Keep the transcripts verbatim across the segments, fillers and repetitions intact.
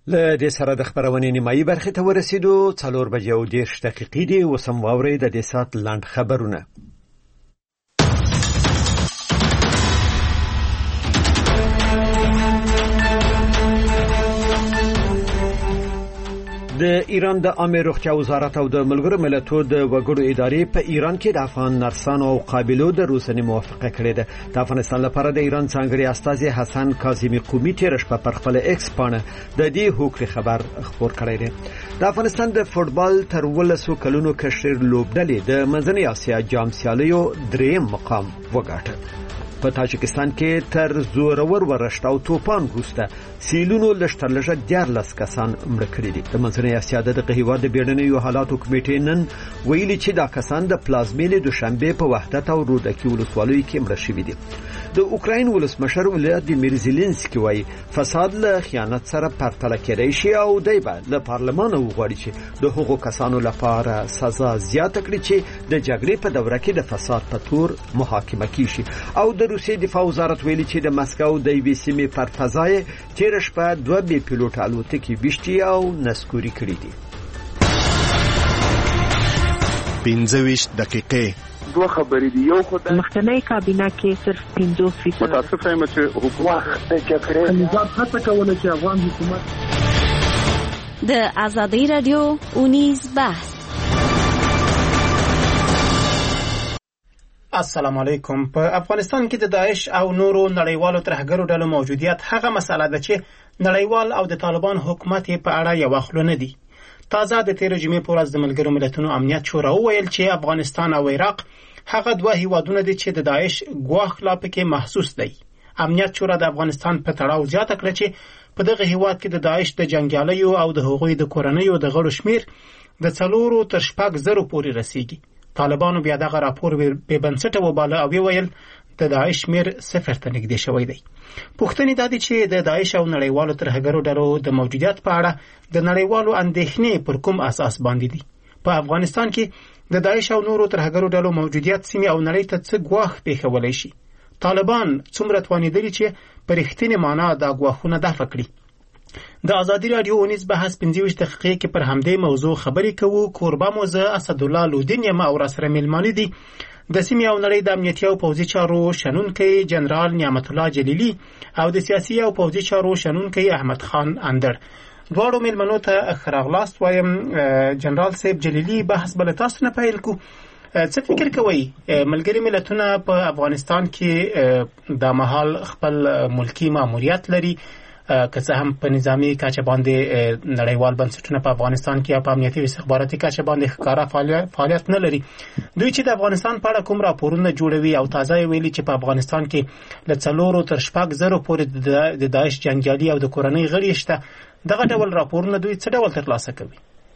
له دې سره د خبرونې نیمایي برخې ته ورسېدو. څلور بجې او دېرش دقیقې دي. اوس هم واورئ د دې ساعت لنډ خبرونه. د ایران د عامه روغتیا وزارت او د ملګرو ملتونو د وګړو ادارې په ایران کې د افغان نرسانو او قابلو د روزنې موافقه کړې ده. د افغانستان لپاره د ایران ځانګړي استازي حسن کاظمی قومي تیر شپه پر خپل ایکس پاڼه د دې هوکړې خبر خبر کړی دی. د افغانستان د فوټبال تر ولسو کلونو کشر لوبډلې د منځنۍ اسیا جام سیالیو دریم مقام وګاټه. په تاجکستان کې تر زورور ورشت او توپان وروسته سیلونو لشترلژه دیارلس کسان مړه کړي دي. د منځنۍ اسیا د دغه هیواد د بیړنیو حالاتو کمیټې نن ویلي چې دا کسان د پلازمینې دوشنبه په وحدت او رودکي ولسوالیو کې مړه شوي دي. د اوکراین ولسمشر ولادیمیر زيلنسکي وايي فساد له خیانت سره پرتله کېدای شي او دی به له پارلمان وغواړي چې د هغو کسانو لپاره سزا زیاته کړي چې د جګړې په دوره کې د فساد په تور محاکمه کیږي. او د روسیې دفاع وزارت ویلي چې د مسکو د یوې سیمې پر فضای تیر شپه دوه بي پیلوټ الوتکې وشتي او نسکوري کړي دي. پنځه ویشت دقیقې دوه خبرې دي. یو خدای مخکنی کابینه کې صرف پنځه فیصد متاسف یم چې حکومت کې نظام هڅه کوله چې افغان حکومت د آزادۍ رادیو اونیز بحث. السلام علیکم. په افغانستان کې د داعش او نورو نړیوالو ترهګرو ډلو موجودیت هغه مسله ده چې نړیوال او د طالبان حکومت په اړه یو خلو نه دي. تازه د تیر جمعې په ورځ د ملګرو ملتونو امنیت شورا وویل چې افغانستان او عراق هغه دوه هیوادونه دي چې د داعش ګواښ لا پکې محسوس دی. امنیت شورا د افغانستان په تړاو زیاته کړه چې په دغه هیواد کې د داعش د جنگیالیو او د هغوی د کورنیو د غړو شمیر د څلورو تر شپږ زرو پورې رسیږي. طالبانو بیا دغه راپور به بنسټه وباله او ویل د داعش شمیر صفر ته نږدې شوی دی. پوښتنې دا دي چې د داعش او نړیوالو ترهګرو ډلو د موجودیت په اړه د نړیوالو اندېښنې پر کوم اساس باندې دي. په افغانستان کې د داعش او نورو ترهګرو ډلو موجودیت سیمه او نړۍ ته څه ګواښ پیښولی شي؟ طالبان څومره توانیدلي چې په رښتینې معنا دا ګواښونه دفع کړي؟ د آزادۍ رادیو اونیز بحث پنځه ویشت دقیقې کې پر همدې موضوع خبرې کوو. کوربه مو زه اسدالله لودین یم او راسره میلمانه دي د سیمې او نړۍ د امنیتي او پوځي چارو شنونکی جنرال نعمت الله جلیلی او د سیاسي او پوځي چارو شنونکی احمد خان اندر. دواړو میلمنو ته ښه راغلاست وایم. جنرال صاحب جلیلی، بحث بل تاسو نه پیل کو. څه فکر کوئ ملګري ملتونه په افغانستان کې د مهال خپل ملکی ماموریت لري، که څه هم په نظامی کچه باندې نړیوال بنسټونه په افغانستان کې په امنیتي او استخباراتي کچه باندې ښکارا فعالیت نه لري. دوی چې د افغانستان په اړه کوم راپورونه جوړوي او تازه ویلي چې په افغانستان کې له څلورو تر شپږ زرو پورې د داعش جنگیالي او د کورنۍ غړي شته، دغه ډول راپورونه دوی څه ډول ترلاسه کوي؟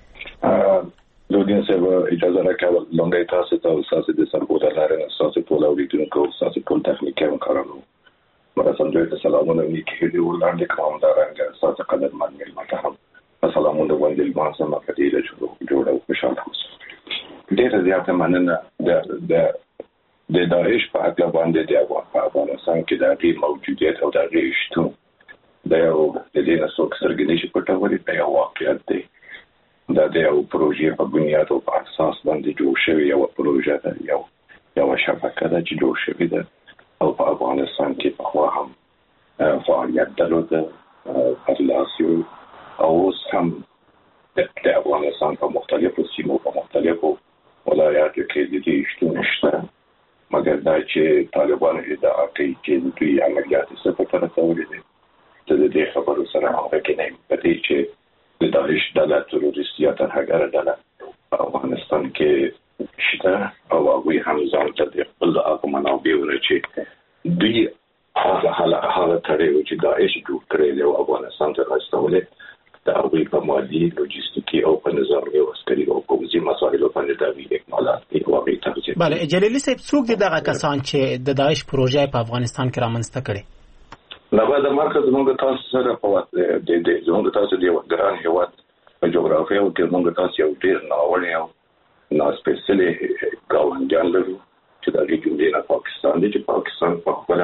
لودین صاحب اجازه راکول لومړی تاسو ته تاسو د سرپورټ لاره تاسو په لوریدونکو تاسو په تخنیکي کارونو مراسم دوی ته سلامونه نیکی دی ولاندې کوم دا رنګ تاسو قدر منل متهم سلامونه وندل ما سم په دې له جوړ او خوشاله اوسئ. ډېر زیات مننه د د د داعش په اړه باندې د افغانستان کې د دې موجودیت او د رښتو د یو د دې نسوک سرګنې چې پټوري په یو واقعیت دی. دا د یو پروژې په بنیاد او په اساس باندې جوړ شوی یو پروژه ده، یو یو شبکه ده چې جوړ شوی ده او په افغانستان کې په خوا هم فعالیت درلوده. پرلاسیو او اوس هم د افغانستان په مختلفو سیمو په مختلفو ولایاتو کې د دې شتون شته، مګر دا چې طالبان ادعا کوي چې دوی عملیات صفر ته رسولي دي. د دې خبرو سره هم کې نه پدې چې د داعش ډله تروریستي ترهګره ډله په افغانستان کې شته او هغوی هم ځان ته د خپل هغه منابعونه چې دوی هغه حالت تړي چې داعش جوړ کړی دی او افغانستان ته راستولې د هغوی په مالي لوجستیکي او په نظامي او عسکري او پوځي مسایلو باندې د وی اکمالات دی او هغوی ترجیح. بله جلیلی صاحب، څوک دي دغه کسان چې د داعش پروژه په افغانستان کې رامنځته کړي؟ نو د مرکز موږ تاسو سره په وخت د د زموږ تاسو دی ګران هیواد په جغرافیه او کې موږ تاسو یو ډیر ناوړ یو نو سپیشلی ګاونډیان لرو چې د ریجن دی نه پاکستان دی چې پاکستان په خپل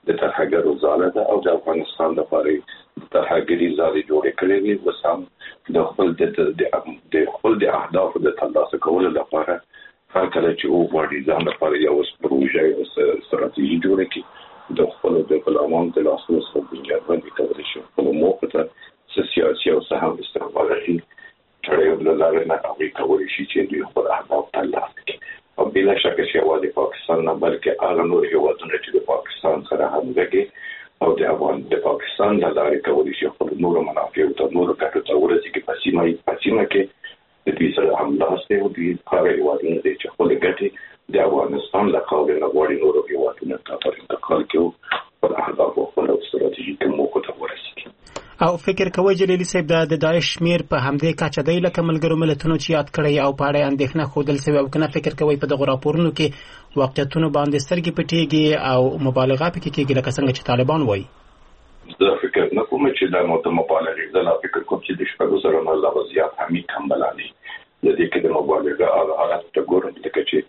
د ترهګرو ځاله ده او د افغانستان لپاره ترهګري ځالې جوړې کړې دي. اوس هم د خپل د خپل د اهدافو د ترلاسه کولو لپاره هر کله چې وغواړي ځان لپاره یو پروژه او ستراتیژي جوړه کړي د خپل د غلامانو د لاسونو څخه بنیاد باندې کولی شي خپل موقع ته سیاسي او سهم استخباراتي چړې له لارې نه هغوی کولی شي چې دوی خپل اهداف ترلاسه کړي. او بلا شکه چې یوازې پاکستان نه بلکې هغه نور هېوادونه چې د پاکستان سره همغږي او د افغان د پاکستان له لارې کولی شي خپل نورو منافعو ته نورو ګټو ته ورسېږي په سیمه په سیمه کې د دوی سره هملاس دی او دوی هغه هېوادونه دي چې خپل ګټې د افغانستان له خاورې نه غواړي نورو هېوادونو ته پر انتقال کړي خپل اهداف او خپل ستراتیژیک موخو ته ورسېږي. او فکر کوئ جلیلي صاحب د داعش شمیر په همدې کچه دی لکه ملګرو ملتونو چې یاد کړی او په اړه اندېښنه ښودل سوې او کنه فکر کوئ په دغو راپورونو کې واقعیتونو باندې سترګې پټېږي او مبالغه پکې کېږي لکه څنګه چې طالبان وایي؟ زه فکر نه کوم چې دا مو مبالغه ده. لا فکر کوم چې د شپږو زره نه لا زیات همي کم بلاني د دې کې د مبالغه هغه حالت ته ګورم لکه چې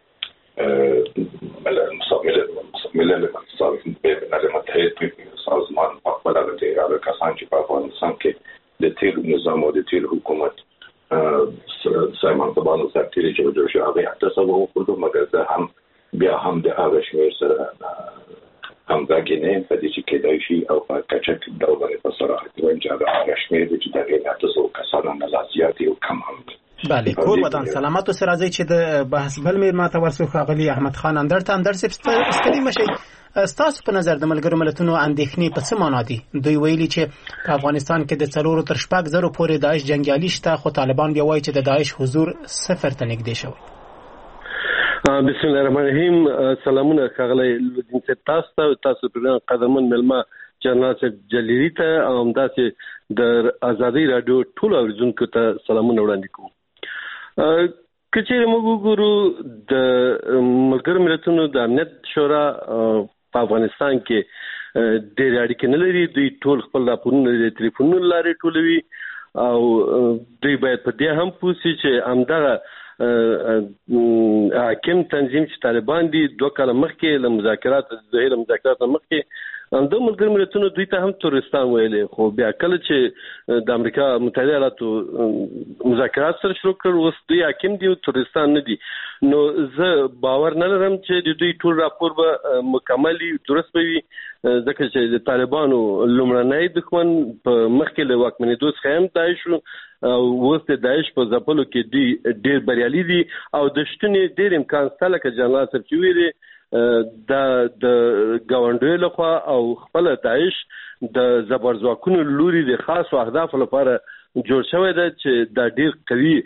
ملل ملل ملل متحد سازمان په خپل د ایران کسان چې په افغانستان کې د تیر نظام او د تیر حکومت سایمان تبانو سرتیری چې جوړ شو هغه حتی سبا وکړو مګر ده هم بیا هم د هغه شمیر سره همغږي نه پدې چې کېدای شي او په کچک ډول په صراحت وایم چې هغه شمیر چې د هغه تاسو کسانو نه لاسياتي او کم هم بله کور ودان سلامت او سرازي چې د بحث بل مې ما ته ورسو خاغلی احمد خان اندر ته اندر سپ ستړي مشي ستاسو په نظر د ملګرو ملتونو اندېښنې په څه معنا دي؟ دوی ویلي چې په افغانستان کې د څلورو تر شپږ زرو پورې داعش جنگیالي شته خو طالبان بیا وایي چې د داعش حضور صفر ته نږدې شوی. بسم الله الرحمن الرحیم. سلامونه خاغلی لودین صاحب تاسو ته تاسو په قدمن ملما جنرال صاحب جلیلی ته او همداسې د ازادي رادیو ټول اوریدونکو ته سلامونه وړاندې کوم. کچېرې موږ وګورو د ملګرو ملتونو د امنیت شورا په افغانستان کې ډېرې اړیکې نه لري. دوی ټول خپل راپورونه د ټلیفونونو لارې ټولوي او دوی باید په دې هم پوه شي چې همدغه حاکم تنظیم چې طالبان دي دوه کاله مخکې له مذاکراتو ظاهره مذاکراتو مخکې د ملګرو ملتونو دوی ته هم ترورستان ویلې خو بیا کله چې د امریکا متحده ایالاتو مذاکرات سره شروع کړ اوس دوی حاکم دي او ترورستان نه دي. نو زه باور نه لرم چې د دوی ټول راپور به مکملي درست وي ځکه چې د طالبانو لومړنی دښمن په مخکې له واکمنېدو څخه هم داعش او اوس د داعش په ځپلو کې دوی ډېر بریالي دي او د شتون ډېر امکان شته لکه جنرال صاحب چې ویلي د د ګاونډیو لخوا او خپل داعش د زبرځواکونو لوري د خاصو اهدافو لپاره جوړ شوی دی چې دا ډېر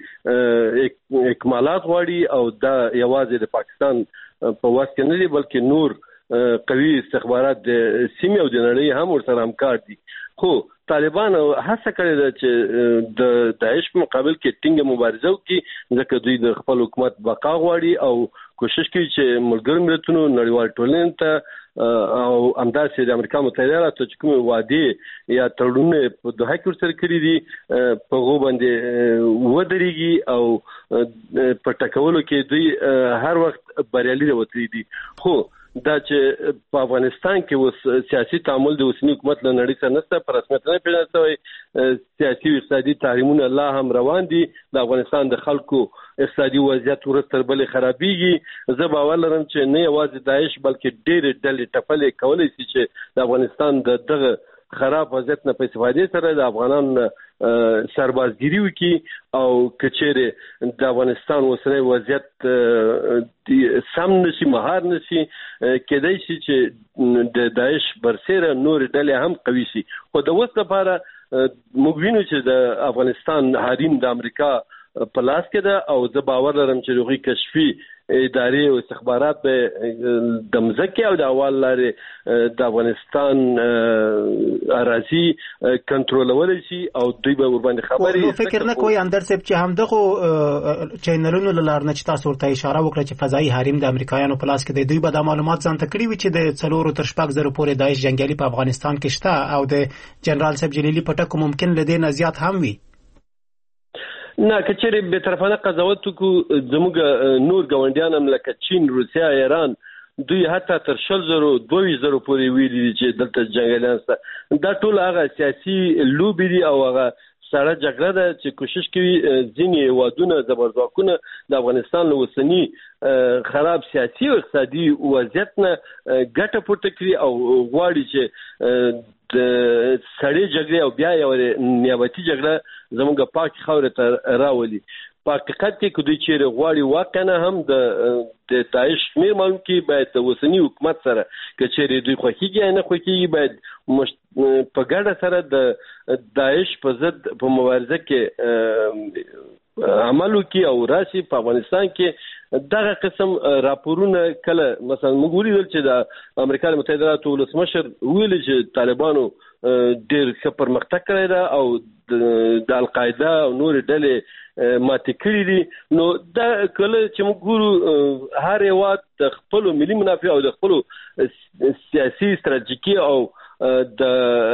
قوي اکمالات غواړي او دا یوازې د پاکستان په واس کې نه دي بلکې نور قوي استخبارات د سیمې او د نړۍ هم ورسره همکار دي. خو طالبان هڅه کړې ده چې د داعش په مقابل کې ټینګه مبارزه وکړي ځکه دوی د خپل حکومت بقا غواړي او کوشش کوي چې ملګرو ملتونو نړیوال ټولنې ته او همداسې د امریکا متحده ایالاتو چې کومې وعدې یا تړونونه په دوحه کې ورسره کړي دي په هغو باندې ودرېږي او په ټاکلو کې دوی هر وخت بریالي راوتلي دي. خو دا چې په افغانستان کې اوس سیاسي تعامل د اوسني حکومت له نړۍ سره نشته په رسمیت نه پیژندل شوی سیاسي او اقتصادي تحریمونه لا هم روان دي د افغانستان د خلکو اقتصادي وضعیت ورځ تر بلې خرابېږي. زه باور لرم چې نه یوازې داعش بلکې ډېرې ډلې ټپلې کولی شي چې د افغانستان د دغه خراب وضعیت نه په استفادې سره د افغانانو سربازګيري وکړي او کچېرې د افغانستان اوسنی وضعیت سم نشي مهار نشي کېدای شي چې د داعش برسېره نورې ډلې هم قوي شي. خو د اوس لپاره موږ وینو چې د افغانستان حریم د امریکا په لاس کې ده او زه باور لرم چې هغوی کشفي ادارې او استخبارات به د مځکې او د هوا له لارې د افغانستان اراضي کنټرولولی شي او دوی به ورباندې خبرې نو فکر نه کوئ اندر صاحب چې همدغو چینلونو له لارې نه چې تاسو ورته اشاره وکړه چې فضایي حریم د امریکایانو په لاس کې دی دوی به دا معلومات ځان ته کړي وي چې د څلورو تر شپږ زرو پورې داعش جنګیالي په افغانستان کې شته او د جنرال صاحب جلیلي په ټکو ممکن له دې نه زیات هم وي؟ نه کچېرې به طرفانه قضاوت وکړو زموږ نور ګاونډیان هم لکه چین روسیا ایران دوی حتی تر شل زرو دوه زرو پورې ویلي چې دلته جنگیالان سره دا ټول هغه سیاسي لوبي دي او هغه سره جګړه ده چې کوشش کوي ځینې وادونه زبرځواکونه د افغانستان له وسنی خراب سیاسي او اقتصادي وضعیت نه ګټه پورته کړي او غواړي چې د سړې جګړې او بیا یو نیابتي جګړه زموږ پاک خاورې ته راولي. په حقیقت کې کوم چې غواړي واقعا هم د د داعش شمیر معلوم کې باید د وسنی حکومت سره کچېری دوی خوښیږي نه خوښیږي باید په ګډه سره د داعش په ضد په مبارزه کې عملو کې او راشي. په افغانستان کې دغه قسم راپورونه کله مثلا موږ ولیدل چې د امریکا متحده ایالاتو ولسمشر ویل چې طالبانو ډېر ښه پرمختګ کړی دی او د القاعده او نور ډلې ماته کړی دي. نو دا کله چې موږ ګورو هر یو د خپل ملي منافع او د خپل سیاسي استراتیژي او د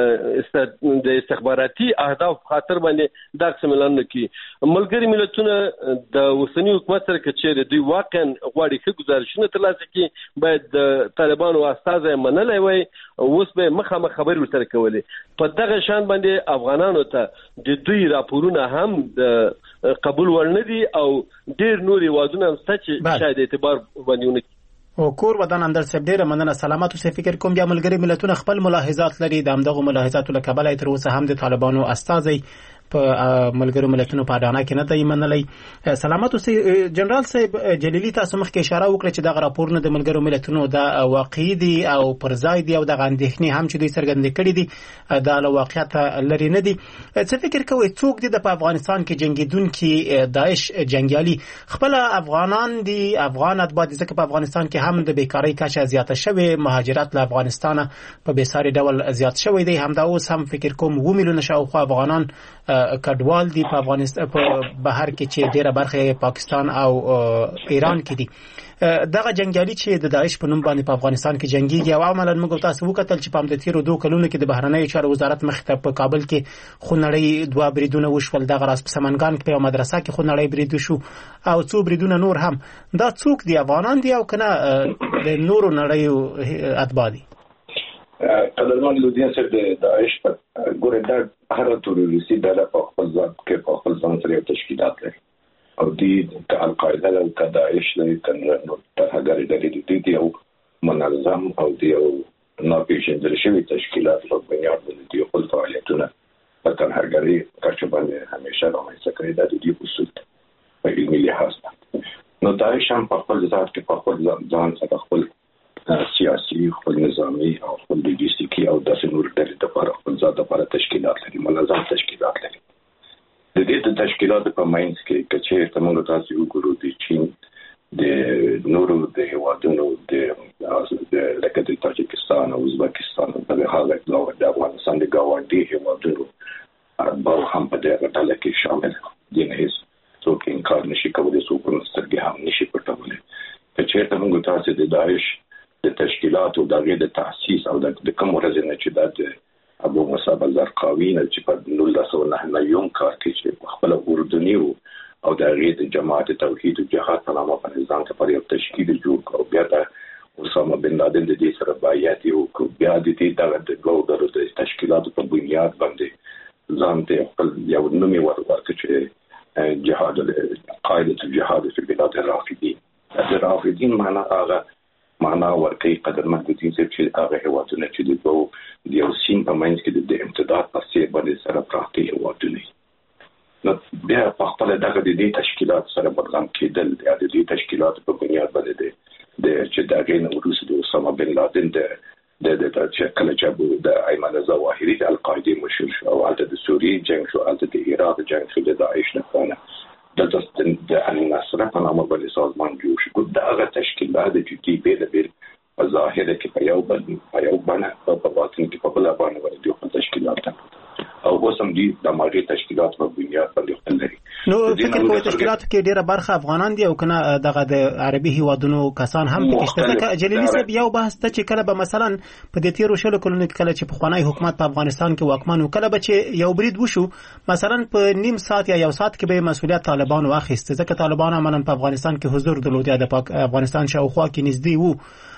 د استخباراتي اهداف خاطر باندې دا څه ملان کوي. ملګری ملتونه د وسنی حکومت سره کچېره دوی واقعا غواړي چې گزارشونه ترلاسه کړي باید د طالبانو استازي منلای وي اوس به مخامخ خبرې ورسره کولې. په دغه شان باندې افغانانو ته د دوی راپورونه هم د قبول ورنه دي او ډېر نوري وادونه هم چې شاید اعتبار باندې ونه او کور ودان اندر سب ډیره مننه سلامات او فکر کوم بیا ملګری ملتونه خپل ملاحظات لري د همدغه ملاحظاتو له کبله تر اوسه هم د طالبانو استازي په ملګرو ملتونو په اډانه کې نه دی منلای. سلامات اوسئ جنرال صاحب جلیلی تاسو مخکې اشاره وکړه چې دا راپورونه د ملګرو ملتونو د واقعي دي او پر ځای دي او د اندېښنې هم چې دوی څرګندې کړې دي د واقعیت لري نه دي. څه فکر کوئ څوک دي د افغانستان کې جنگیدونکي داعش جنگیالي خپل افغانان دي افغان اتباع دي ځکه په افغانستان کې هم د بیکاری کچه زیاته شوې مهاجرت له افغانستان په بیساري ډول زیات شوی دی همدا اوس هم فکر کوم و میلیونه شاوخوا افغانان کډوال دي په افغانستان په بهر کې چې ډیره برخه پاکستان او ایران کې دي. دغه جنگیالي چې د داعش په نوم باندې په افغانستان کې جنگيږي او عملاً موږ تاسو وکتل چې په هم د تیرو دوه کلونو کې د بهرنیو چارو وزارت مخ ته په کابل کې خونړی دوه بریدونه وشول دغه راس په سمنګان کې په مدرسه کې خونړی برید وشو او څو بریدونه نور هم. دا څوک دي افغانان دي او کنه د نورو نړیو اتباع دي؟ قدرمن لودین سره د داعش په ګوره دا هر تروریستي ډله په خپل ځان کې په خپل ځان سره یو تشکیلات لري او دی د القاعده او د داعش لري کنه نو تر هغه ډلې دي یو منظم او دی یو ناپېژندل شوی تشکیلات په بنیاد باندې دی خپل فعالیتونه په تنهګری کچه باندې همیشه رامنځته کړي د دې اصول په علمي لحاظ نو داعش هم په خپل ځان کې په خپل ځان سره خپل سیاسي خپل نظامی او خپل لوجستیکي او داسې نور ډلې لپاره خپل ځان لپاره تشکیلات لري منظم تشکیلات لري. د دې د تشکیلاتو په ماینس کې کچې ته موږ تاسو وګورو د چین د نورو د هیوادونو د لکه د تاجکستان او ازبکستان په حال کې د افغانستان د ګاونډي هیوادونو ارباب هم په دې ډله کې شامل دي نه هیڅ څوک انکار نشي کولای څوک سترګې هم نشي پټولی. کچې ته موږ تاسو د داعش د تشکیلات او دغه د تاسیس او د کوم ورځې نه چې د ابو مصعب الزرقاوي نه چې په نولس سوه نهه یوم کار کې چې خپل اردنی او دغه د جماعت توحید او جهاد په نامه په ځان ته پر یو تشکیل جوړ او بیا د اسامه بن لادن د دې سره بایعت یو کو بیا د دې دغه د ګوډرو د تشکیلات په بنیاد باندې ځان ته خپل یو نومي ورکړ چې جهاد قاعده الجهاد في بلاد الرافدين. الرافدين معنا هغه معنا ورکي قدرمن د دې چې هغه هیوادونه چې د دوه د یو سین په منځ کې د امتداد په څیر باندې سره پراته هیوادونه نو بیا په خپل دغه د دې تشکیلات سره بدغم کېدل د دې تشکیلات په بنیاد باندې د چې دغه نو روسي د اسامه بن لادن د د د چې کله چې د ایمن الظواهري د القاعده مشهور شو او د سوریې جنگ شو او د عراق جنگ شو د داعش نه خانه د د النصر په نامه باندې سازمان جوړ شو. دا هغه تشکیلات چې کی به د په ظاهر کې په یو باندې په یو باندې په باطن کې په بل باندې ورته یو تشکیلات او اوسم دي د ماغي تشکیلات په بنیاد باندې خپل لري. نو فکر کوم تشکیلات کې ډیره برخه افغانان دي او کنه دغه د عربي هیوادونو کسان هم پکې شته. ځکه جلیلی صاحب یو بحث ته چې کله به مثلا په دې تیرو شلو کلونو کې کله چې په خوانی حکومت په افغانستان کې واکمن وکړه به چې یو برید وشو مثلا په نیم ساعت یا یو ساعت کې به مسؤلیت طالبان واخیسته ځکه طالبان عملاً په افغانستان کې حضور درلود یا د افغانستان شاوخوا کې نږدې وو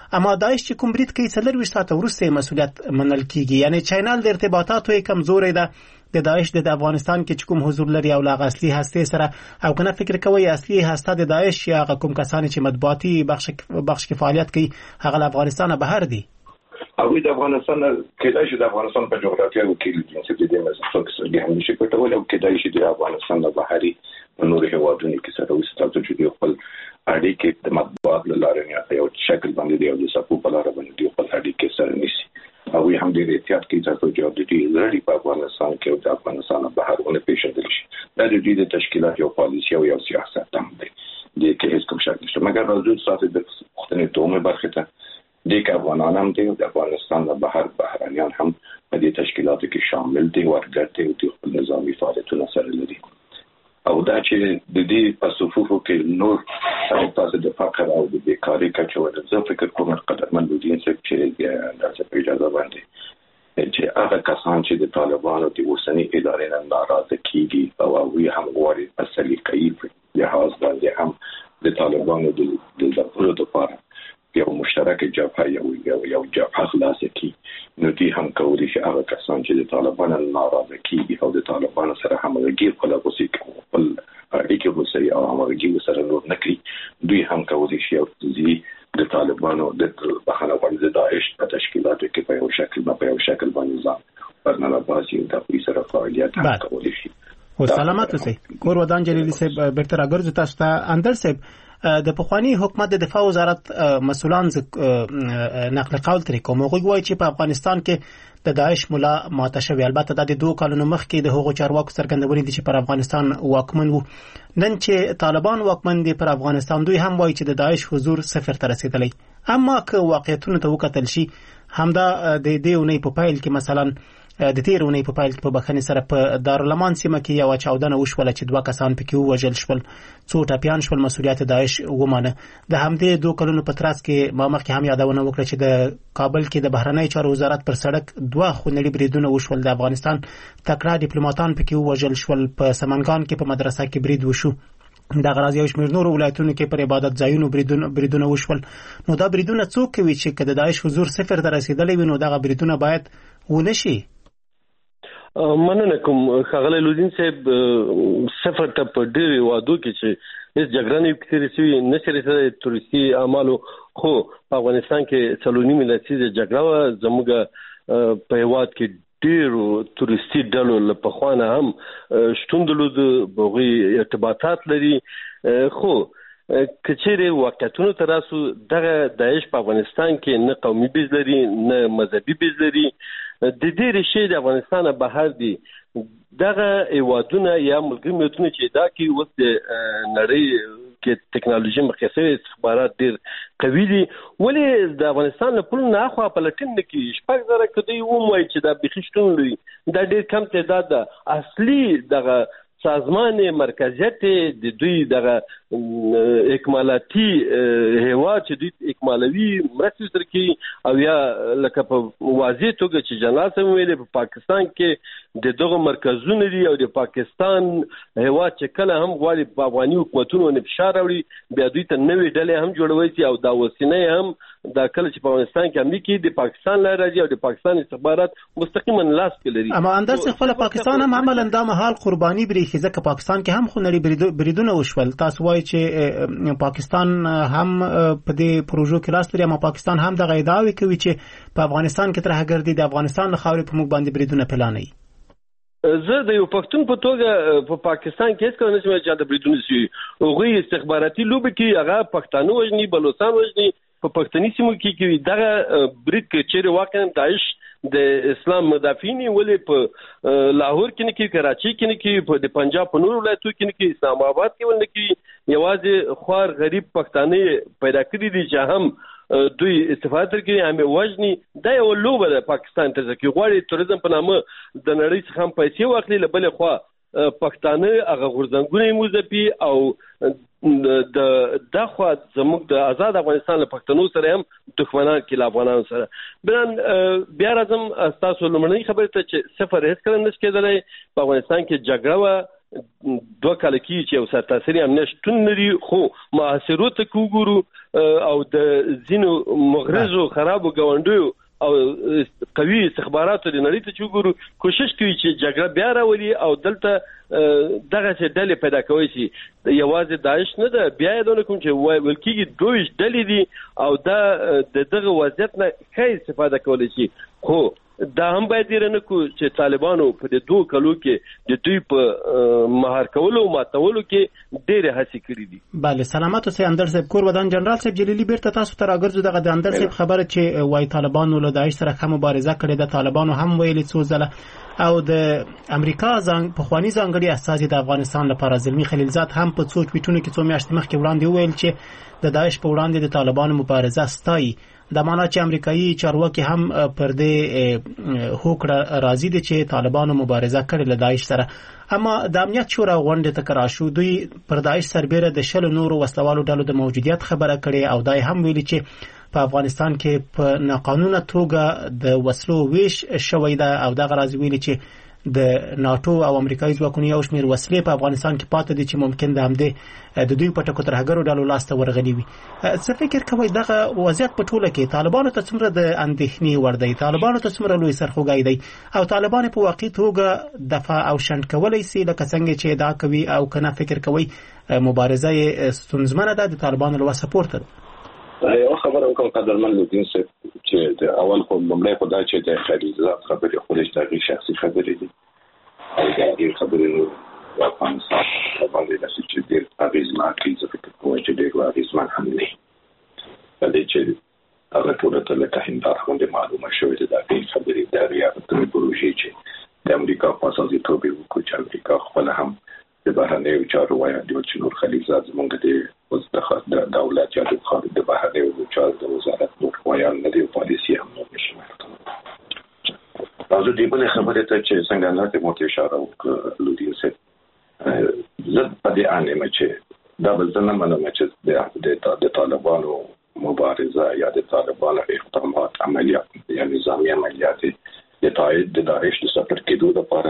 اما داعش چې کوم برید کوي څلورویشت ساعته وروسته مسؤلیت منل کیږي. یعنی چینل د ارتباطاتو یې کمزورې ده د داعش د افغانستان کې چې کوم حضور لري او لاغ اصلي هسته سره، او کنه فکر کوي اصلي هسته د داعش یا کوم کسان چې مطبوعاتي بخش بخش کې فعالیت کوي هغه افغانستان بهر دي. او د افغانستان کېدای شي د افغانستان په جغرافیه کې د جنسي د مسافت سره هم نشي پټول، او کېدای شي د افغانستان د بهري نور هیوادونو کې سره وستاسو چې خپل اړیکې د مطبوعات لاره نه یو شکل باندې دی او د سپو په لاره باندې دی خپل اړیکې سره نشي. او هم د احتیاط کې تاسو چې د دې لري په افغانستان کې او د افغانستان بهرونه پیښیدل شي دا د دې د تشکیلات یو پالیسي او یو سیاست هم دی د کې هیڅ کوم شک نشته. مګر راځو تاسو د وختنې دومره برخه ته د افغانان هم دی او د افغانستان د بهر بهرانيان هم په دې تشکیلاتو کې شامل دي ورګرته او د خپل نظامی فعالیتونو سره لري. او دا چې د دې په صفوفو کې نور تاسو د فقر او د بیکاری کچه ورته فکر کوم قدرمن دي چې د اجازه باندې چې هغه کسان چې د طالبانو د اوسنی ادارې نه ناراضه کیږي او هغه هم غواړي اصلي کوي د حواس باندې هم د طالبانو د دغه لپاره یو مشترک جبهه یو یو یو جبهه خلاص کی نو دي هم کوي چې هغه کسان چې د طالبانو ناراضه کیږي او د طالبانو سره همغږي خپل کوسي خپل اړیکې وسري او همغږي سره نور نکړي دوی هم کوي چې یو د طالبانو د بهانه باندې د داعش په تشکیلاتو کې په یو شکل په یو شکل باندې ځان ورننه باسي د پولیس سره فعالیت هم کوي شي. او سلامات اوسئ. کور ودان جلیلی صاحب بیرته راګرځو تاسو ته. اندر صاحب د پخوانی حکومت د دفاع وزارت مسولان نقل قول ترې کوم هغه وایي چې په افغانستان کې د داعش ملا ماته شوی. البته د دوه کلونو مخکې د هغو چارواکو څرګندونې دي چې پر افغانستان واکمن وو. نن چې طالبان واکمن دي پر افغانستان دوی هم وایي چې د داعش حضور صفر ته رسیدلی. اما که واقعیتونو ته وکتل شي همدا د دې اونۍ په پایل کې مثلا د تیر اونۍ په پایل کې په بخښنې سره په دارالمان سیمه کې یو چاودنه وشوله چې دوه کسان پکې ووژل شول، څو ټپیان شول، مسؤلیت داعش ومانه. د همدې دوه کلونو په ترڅ کې ما مخکې هم یادونه وکړه چې د کابل کې د بهرنی چارو وزارت پر سړک دوه خونړي بریدونه وشول. د افغانستان تکړه ډیپلوماټان پکې ووژل شول. په سمنګان کې په مدرسه کې برید وشو. د غراض یو شمېر نور ولایتونو کې پر عبادت ځایونو بریدونه بریدونه وشول. نو دا بریدونه څوک کوي چې کله د داعش حضور صفر ته رسیدلی وي نو دغه بریدونه باید ونشي. مننه کوم خغله لودین صاحب سفر ته په ډېر وادو کې چې هیڅ جګړه نه کېږي چې نشری سره تورستي اعمالو خو په افغانستان کې څلورنی ملتي جګړه زموږ په هواد کې ډېرو تورستي ډلو له پخوانه هم شتون درلود، بغوی ارتباطات لري. خو کچېره واقعیتونو ته راسو دغه داعش په افغانستان کې نه قومي بیز لري نه مذهبي بیز لري. د دې ریښې د افغانستان بهر دي. دغه ایوادونه یا ملګری ملتونه چې دا کې اوس د نړۍ کې ټکنالوژي مخکې استخبارات ډېر قوي دي، ولې د افغانستان له پلو نه اخوا په لټن نه کې شپږ زره کدی وموایي چې دا بېخي شتون لري. دا ډېر کم تعداد ده. اصلي دغه سازمان مرکزیت د دوی دغه اکمالاتي هیواد چې دوی اکمالوي مرکز تر کې او یا لکه په واضح توګه چې جنرال سم ویلي په پاکستان کې د دغه مرکزونه دي او د پاکستان هیواد چې کله هم غواړي په افغاني حکومتونو نه فشار راوړي بیا دوی ته نوې ډلې هم جوړوي او دا وسینه هم دا کله چې په افغانستان کې امریکا د پاکستان لاره راځي او د پاکستان استخبارات مستقیما لاس کې لري. اما انداز خپل پاکستان هم عملاً د مهال قرباني بری ځکه پاکستان کې هم خونړي بریدونه وشول. تاسو وایي چې پاکستان هم په دې پروژو کې لاس لري، اما پاکستان هم دغه ادعاوې کوي چې په افغانستان کې ترهګردي د افغانستان له خاورې په موږ باندې بریدونه پلانوي. زه د یو پښتون په توګه په پاکستان کې هیڅ کله نشم چې د بریدونه شي. هغوی استخباراتي لوبې کې هغه پښتانه وژني، بلوچستان وژني، په پښتني سیمو کې کوي. دغه برید کې چیرې واقعا داعش د اسلام مدافعین ولې په لاهور کې نه کې، کراچي کې نه کې، په د پنجاب په نورو ولایتونو کې نه کې، اسلام آباد کې ونه کې. یوازې خوار غریب پښتانه پیدا کړي دي چې هم دوی استفاده کوي هم وژني. دا یو لوبه ده پاکستان ته چې غواړي تورزم په نامه د نړۍ څخه هم پیسې واخلي، له بلې خوا پښتانه هغه غورځنګونه موزپي او د دغه زموږ د آزاد افغانستان له پښتنو سره هم دښمنان کې له افغانانو سره. بلان بیا راځم تاسو لمړنۍ خبرې ته چې سفر هیڅ کله نشي کېدلی. په افغانستان کې جګړه دوه کال کې چې اوسه تاثیر هم نشټون لري خو معاصرو ته کوګورو او د زینو مغرضو خرابو ګوندیو او قوي استخباراتو د نړۍ ته چوغورو کوشش کوي چې جګړه بیا راولي او دلته دغه څه ډلې پیدا کوي چې یوازې داعش نه ده بیا د کوم چې ولکې دویش ډلې دي او دا د دغه وضعیت نه ښه استفاده کولی شي خو دا هم باید نه کو چې طالبانو په د دوه کلو کې د دوی په مهار کولو او ماتولو کې ډېر هڅې کړې دي. بله سلامات اوسئ اندر صاحب کور ودان جنرال صاحب جلیلی بیرته تاسو ته راګرځو. دغه د اندر صاحب خبره چې وای طالبانو له داعش سره هم مبارزه کړې ده، طالبانو هم ویلي څو ځله او د امریکا ځان په خواني ځانګړي استازي د افغانستان لپاره زلمی خلیلزاد هم په څو ټویټونو کې څو میاشتې مخکې وړاندې وویل چې د داعش په وړاندې د طالبانو مبارزه ستایي. د معنا چې امریکایي چارواکي هم پر دې هوکړه راضي دي چې طالبانو مبارزه کړې له داعش سره. اما د امنیت شورا غونډې ته کراشو دوی پر داعش سربېره د شلو نورو وسلوالو ډلو د موجودیت خبره کړې او دای هم ویلي چې په افغانستان کې په ناقانونه توګه د وسلو ویش شوی ده او دغه راز ویلي چې د ناتو او امریکایي ځواکونو یو شمېر وسلې په افغانستان کې پاتې دي چې ممکن د همدې د دوی په ټکو ترهګرو ډلو لاس ته ورغلي وي. څه فکر کوئ دغه وضعیت په ټوله کې طالبانو ته څومره د اندېښنې وړ دی، طالبانو ته څومره لوی سرخوږی دی او طالبان په واقعي توګه دفاع او شنډ کولی سي لکه څنګه چې ادعا کوي او کنه فکر کوي مبارزه یې ستونزمنه ده د طالبانو له وسه پورته ده؟ یو خبره وکم قدرمن لودین صاحب چې د اول په لومړی په دا چې د خلیلزاد خبرې خودش دغه شخصي خبرې دي او دا خبرې نو د افغانستان په باندې د چې ډېر اغېزناک دي ځکه چې چې ډېر اغېزمن هم دي. په دې چې هغه ټول ته لکه هنداره باندې معلومه شوې ده د دې خبرې د ریاستونو پروژې چې د امریکا په اساسي توګه وکړي چې امریکا خپل هم د بهرنیو چارو وایي چې نور خلیلزاد زمونږ د د دولت یا د خارج د بهرنیو چارو د وزارت نور وایي نه دی پالیسي هم نه نشي مطرح. تاسو دې بل خبره ته چې څنګه نه ته مو اشاره وکړه لودین صاحب زه په دې اړه چې دا بل څه نه منم چې د طالبانو مبارزه یا د طالبانو اقدامات عملیات یا نظامی عملیات د تایید د داعش د سفر کېدو لپاره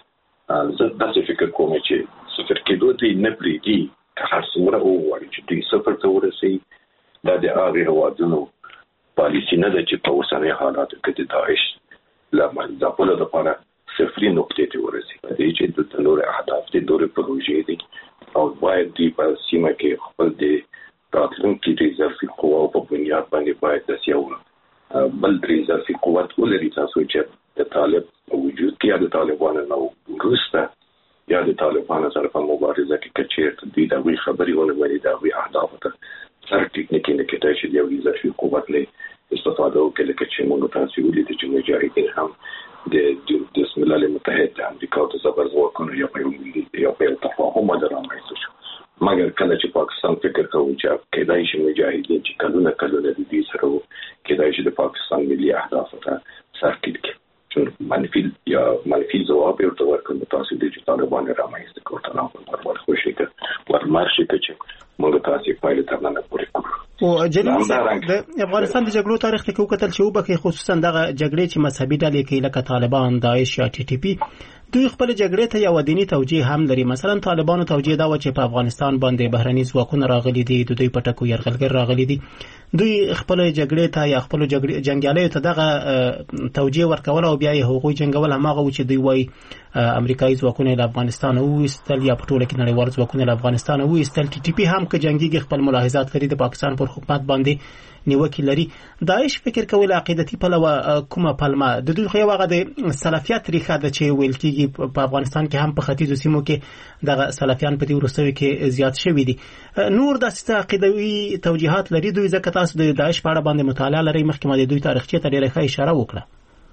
زه داسې فکر کوم چې سفر کېدو ته نه پریږدي که هر څومره وغواړي چې دوی سفر ته ورسوي. دا د هغې هېوادونو پالیسي نه ده چې په اوسني حالاتو کې د داعش له ځپلو لپاره صفري نقطې ته ورسي. په دې چې دلته نورې اهداف دي، نورې پروژې دي او باید دوی په سیمه کې خپل د راتلونکي د اضافي قواو په بنیاد باندې باید داسې یو بل د اضافي قوت ولري. تاسو چې د طالب وجود کې یا د طالبانو نه وروسته یا د طالبانو سره په مبارزه کې که چېرته دوی د هغوی خبرې ونه مني د هغوی اهدافو ته سره ټیکنیکي نه کېدای شي د یو اضافي قوت نه استفاده وکړي لکه چې موږ تاسو ولیدل چې مجاهدین هم د بسم الله المتحد د امریکا د زبر ځواکونو یا په یو په یو تفاهم رامنځته شو. مګر کله چې پاکستان فکر کوي چې کېدای شي مجاهدین چې کلونه کلونه د دې سره کېدای شي د پاکستان ملي اهدافو ته سر ټیټ منفي یا منفي ځواب ورته ورکړي تاسو د طالبان رامنځته کوته نه ورته خوشي کړ ورمارشي چې موږ تاسو پایله تر نه پورې کوو. او جلیل د افغانستان د جګړو تاریخ ته وکتل چې وبکه خصوصا دغه جګړې چې مذهبي ډلې کې لکه طالبان، داعش یا ټي ټي پی دوی خپل جګړې ته یو دینی توجیه هم لري. مثلا طالبانو توجیه دا و چې په افغانستان باندې بهرني ځواکونه راغلي دي، د دوی په ټکو یرغلګر راغلي دي، دوی خپل جګړې ته یا خپل جنگیالیو ته دغه توجیه ورکول او بیا یې هغوی جنگول هماغه و چې دوی وایي امریکایي ځواکونه له افغانستان وایستل یا په ټوله کې نړیوال ځواکونه له افغانستان وایستل. ټي ټي پی هم که جنگیږي خپل ملاحظات لري د پاکستان پر حکومت باندې نیوکې لري. داعش فکر کوي له عقیدتي پلوه کومه پلمه د دوی خو یو هغه د سلفیت ریښه ده چې ویل کېږي په افغانستان کې هم په ختیځو سیمو کې دغه سلفیان په دې وروستیو کې زیات شوي دي. نور داسې عقیدوي توجیهات لري دوی ځکه تاسو د داعش په اړه باندې مطالعه لرئ مخکې ما د دوی تاریخچې ته ډېره ښه اشاره وکړه.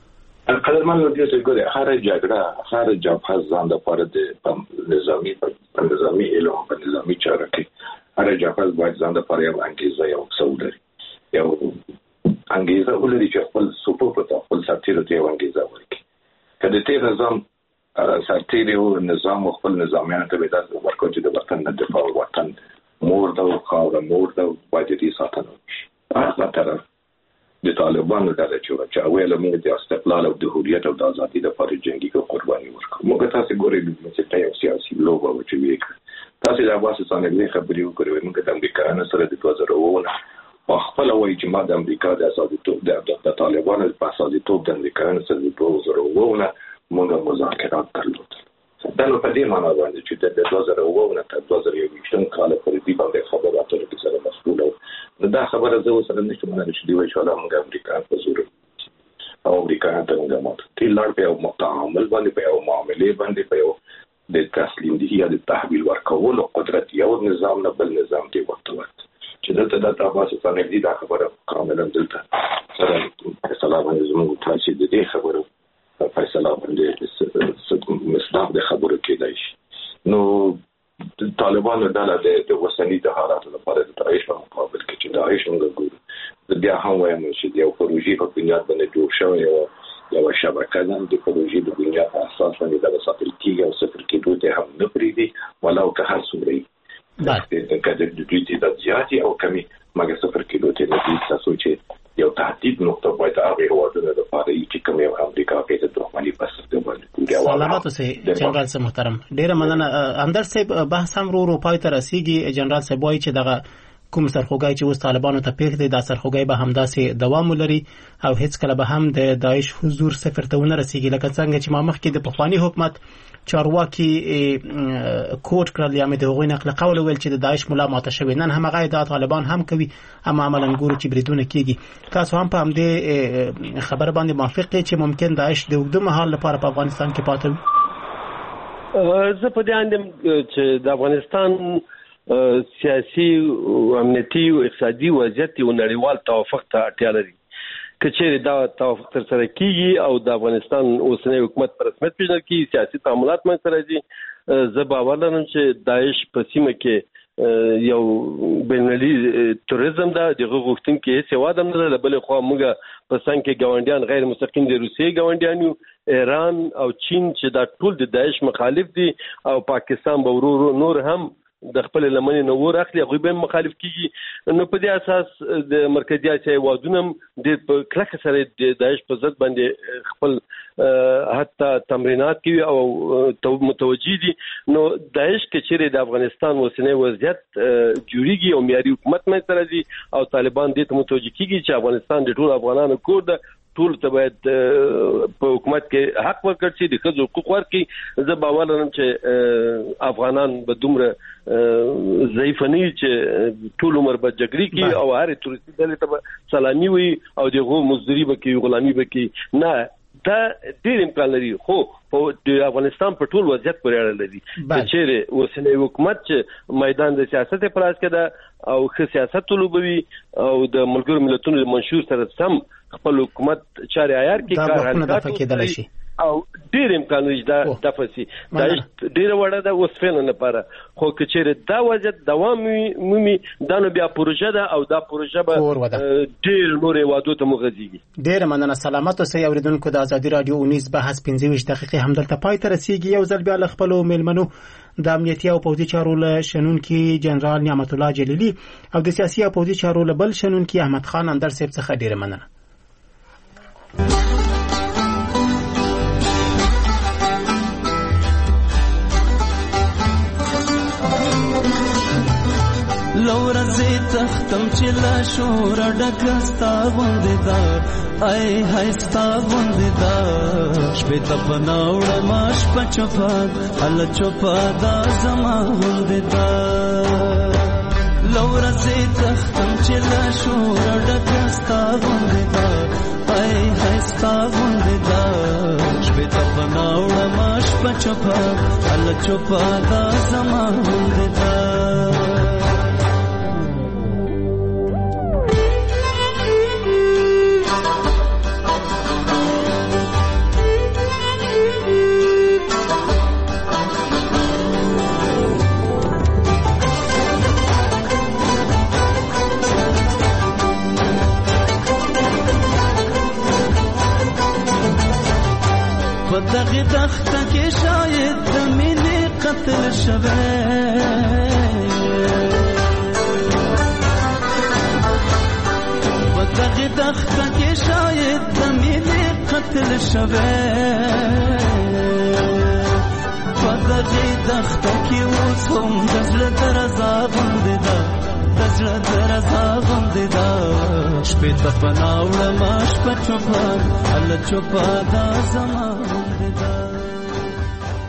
قدرمن لودین صاحب ګوره هر جګړه هر جبهه ځان لپاره د نظامي په نظامي علم په نظامي چاره کې هر جبهه باید ځان لپاره یو انګیزه یو څه ولري یو انګیزه ولري چې خپل صفوف ته خپل سرتیرو ته یو انګیزه ورکړي. که د تیر نظام سرتیرو نظام خپل نظامیان ته به داسې ورکړي چې د وطن د دفاع وطن مور ده او خاوره مور ده باید دې ساتنه وشي. هغه طرف د طالبانو ډله چې اوله موږ د استقلال او د حریت او د ازادۍ لپاره جنگي قرباني ورکړو. موږ تاسو ګورئ چې تاسو سیاسي لوبه و چې وکړه تاسو د افغانستان د خبرې وکړئ. موږ د امریکا سره د دوه زره اووه په خپل وایي چې ما د امریکا د ازادیتوب د طالبانو په ازادیتوب د امریکا سره د دوه زره اووه موږ مذاکرات درلودل. دا نو په دې معنی باندې چې د دوه زره اووه تر دوه زره یوویشت کال پورې دې باندې خبرو اترو کې سره مسؤل و. دا خبره زه سره نشم منل چې دی وایي چې موږ امریکا په زور او امریکا ته موږ مات تل لار په متعامل باندې په یو معاملې باندې په یو د تسلیم دي یا د تحویل ورکولو قدرت یو نظام نه بل نظام دی ورته چې دلته د تاسو څنګه دي دا خبره کاملا دلته سره فیصله باندې زموږ تاسو د دې خبرو فیصله باندې مصداق د خبرو کېدای شي. نو طالبانو ډله د وسنی د حالاتو لپاره د داعش په مقابل کې چې داعش موږ ګورو د بیا هم وایم چې یو پروژې په بنیاد باندې جوړ شوی او یو شبکه ده د پروژې د بنیاد په اساس باندې د سفر کېږي او سفر کېدو ته هم نه پرېږدي ولو که هر څومره د کډر د دوی د زیاتې او کمی مګر سفر کېدو ته نه دي تاسو چې یو تهدید نقطه باید هغه هوادونه د پاره چې کوم یو امریکا کې د دښمنۍ په سترګو باندې سلامات اوسئ جنرال صاحب محترم. ډیره مننه. همدرد صاحب بحث هم ورو پای ته رسیږي. جنرال صاحب وایي چې دغه کوم سرخوږی چې اوس طالبانو ته پیښ دی دا سرخوږی به همداسې دوام ولري او هیڅ کله به هم د داعش حضور صفر ته ونه رسیږي لکه څنګه چې ما مخکې د پخواني حکومت چارواکي کوټ کړل یا مې د هغوی نقل قول ویل چې د داعش ملا ماته شوی. نن همغه ادعا طالبان هم کوي اما عملاً ګورو چې بریدونه کېږي. تاسو هم په همدې خبره باندې موافق یې چې ممکن داعش د اوږده مهال لپاره په افغانستان کې پاتې وي؟ زه په دې اندم چې د افغانستان سیاسي او امنیتي او اقتصادي وضعیت یو نړیوال توافق ته اړتیا لري. که چیرې دا توافق تر سره کیږي او د افغانستان اوسنی حکومت پر رسمیت پیژندل کیږي سیاسي تعاملات منځ ته راځي زه باور لرم چې داعش په سیمه کې یو بینالمللي توریزم ده دغه غوښتونکي هیڅ هېواد هم نه ده. بلې خوا موږ په څنګ کې ګاونډیان غیر مستقیم د روسیې ګاونډیان یو ایران او چین چې دا ټول د داعش مخالف دي او پاکستان به ورو نور هم د خپل لمنې نو ور اخلي هغه به مخالف کیږي. نو په دې اساس د مرکزي اسیا هیوادونه د کلک سره د داعش په ضد باندې خپل حتی تمرینات کوي او متوجي دي. نو داعش کې چیرې د افغانستان اوسنی وضعیت جوړیږي او معیاري حکومت منځ ته راځي او طالبان دې ته متوجي کیږي چې افغانستان د ټول افغانانو کور ده ټول ته باید په حکومت کې حق ورکړي چې د ښځو حقوق ورکړي. زه باور لرم چې افغانان به دومره ضعیف نه وي چې ټول عمر به جګړې کوي او هر تورستي ډلې ته به سلامي وي او دغه مزدوري به کوي غلامي به کوي. نه دا ډېر امکان لري خو د افغانستان په ټول وضعیت پورې اړه لري. چیرې اوسنی حکومت چې میدان د سیاست په لاس کې ده او ښه سیاست ولوبوي او د ملګرو ملتونو د منشور سره سم خپل حکومت چاري عیار کې کار حرکت کېدلی شي او ډېر امکان لري دا دفع شي. دا ډېره وړه ده اوس فعلا لپاره خو که چیرې دا وضعیت دوام مومي دا نو بیا پروژه ده او دا پروژه به ډېر نورې هېوادو ته وغځېږي. ډېره مننه. سلامت اوسئ اورېدونکو. د ازادي راډیو اونیز بحث پنځه ویشت دقیقې همدلته پای ته رسیږي. یو ځل بیا له خپلو میلمنو د امنیتي او پوځي چارو له شنونکي جنرال نعمت الله جلیلي او د سیاسي او پوځي چارو له بل شنونکي احمد خان اندر صاحب څخه ډېره مننه. لورزی تختم چې لا شور ډکه ستا غوندې ده ای های ستا غوندې ده شپې ته په ناوړه ما شپه چوپه هله چوپه دا زما غوندې ده لورزی تختم چې لا شور ډکه ستا غوندې ده ای های ستا غوندې ده شپې ته په ناوړه ما شپه چوپه هله چوپه دا زما غوندې ده دغه دخته کې شاید د مینې قتل شوی په دغه دخته کې شاید د مینې قتل شوی په دغې دخته کې اوس هم د زړه درزا غوندې ده د زړه درزا غوندې ده شپې ته پناه وړمه شپه چوپه هله چوپه دا زما